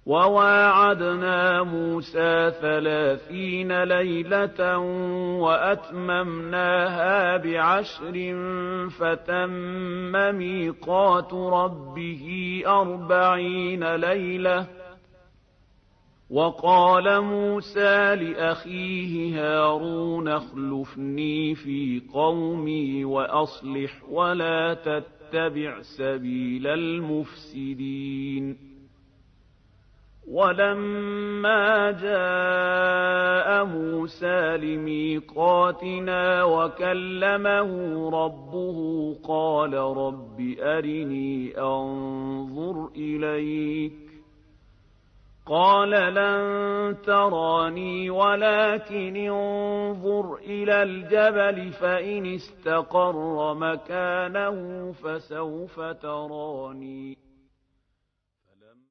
وواعدنا موسى 30 ليلة وأتممناها ب10 فتم ميقات ربه 40 ليلة. وقال موسى لأخيه هارون اخلفني في قومي وأصلح ولا تتبع سبيل المفسدين. ولما جاء موسى لميقاتنا وكلمه ربه قال رب أرني أنظر إليك قال لن تراني ولكن انظر إلى الجبل فإن استقر مكانه فسوف تراني